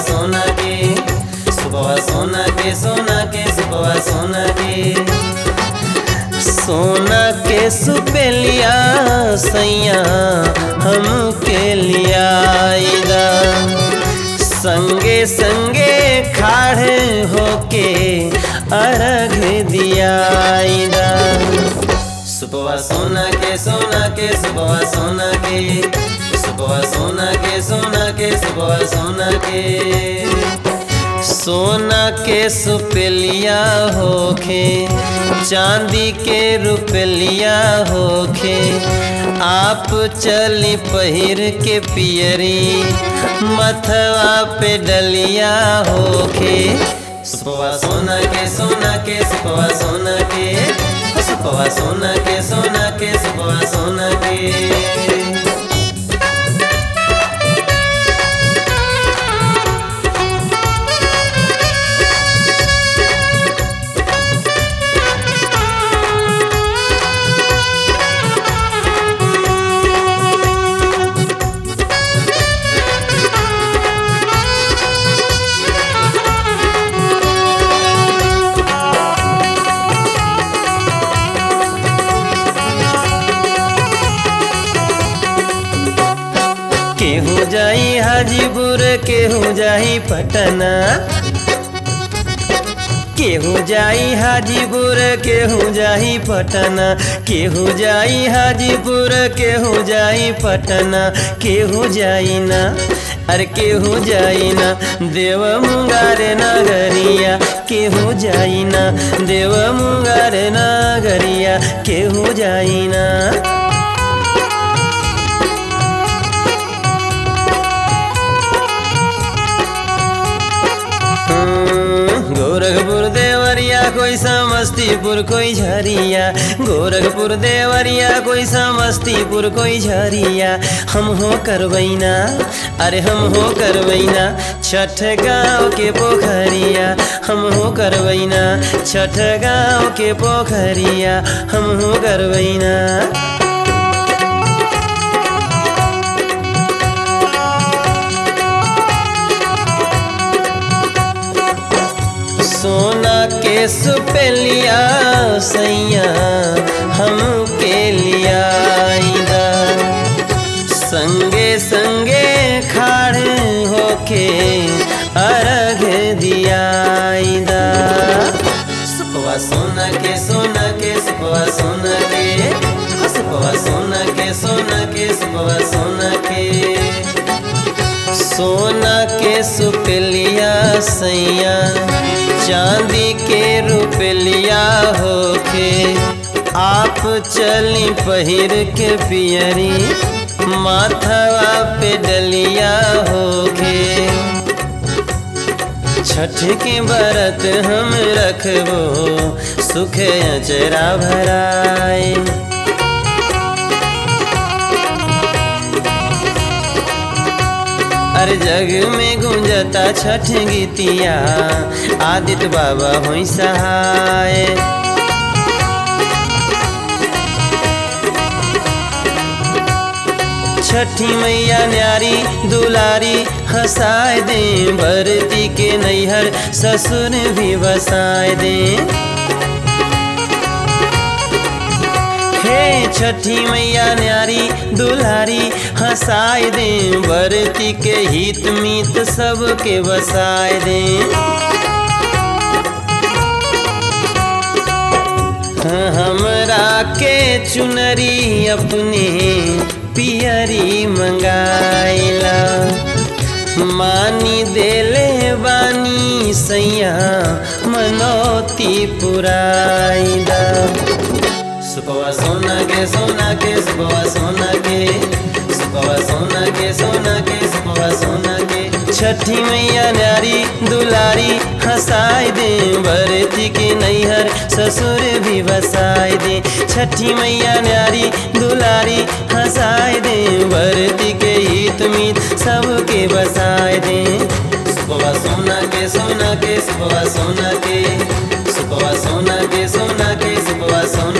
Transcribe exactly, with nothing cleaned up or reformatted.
सोना के सुबह सोना के सोना के सुबह सोना के सोना के सुपेलिया सैया हम के लियाईदा संगे संगे खाड़े होके अर्घ दियाईदा सुबह सोना के सोना के सुबह सोना के सुबह सोना के सोना के सुबह सोना के सोना के सुपेलिया होखे चांदी के रुपलिया होखे आप चली पहिर के पियरी मथवा पे डलिया होखे सुबह सोना के सोना के सुबह सोना के सुबह सोना के सोना के सुबह सोना के केहू जाई हाजीपुर केहू जाई पटना केहू जाई हाजीपुर केहू जाई पटना केहू जाई हाजीपुर केहू जाई पटना केहू जाई ना अरे केहू जाई ना देव मुंगार नगरिया केहू जाई ना देव मुंगार नगरिया केहू जाई ना गोरखपुर देवरिया कोई समस्तीपुर कोई झरिया गोरखपुर देवरिया कोई समस्तीपुर कोई झरिया हम हो करवैना अरे हम हो करवैना छठ गाँव के पोखरिया हम हो करवैना छठ गाँव के पोखरिया हम हो करवैना सोना के सुपेलिया सैया हम के लियाईदा संगे संगे खाड़े होके अर्घ दियाईदा सुबह सोना के सोना के सुबह सोना के सुबह सोना के सोना के सुबह सोना के सोना के सुपेलिया सैया चांदी के रुपलिया होके आप चली पहिर के पियरी माथवा पे डलिया होके छठ के व्रत हम रखबो सुख अचरा भराए हर जग में गुंजता छठ गीतिया आदित्य बाबा होई सहाय छठी मैया न्यारी दुलारी हंसाए दे भरती के नैहर ससुर भी बसाए दे हे छठी मैया न्यारी दुलारी हंसाए दे भरती के हित मीत सबके बसाए दे हमरा के चुनरी अपने पियरी मंगाइला मानी देले बानी सैया मनोती पुराइला सुबह सोना के सोना के सुबह सोना के सुबह सोना के सोना के सुबह सोना के छठी मैया न्यारी दुलारी हंसाए दे भरती के नैहर ससुर भी बसाए दे छठी मैया न्यारी दुलारी हंसाए दे भरती के हित मीत सबके बसाए दे सुबह सोना के सोना के सुबह सोना के सुबह सोना के सोना के सुबह सोना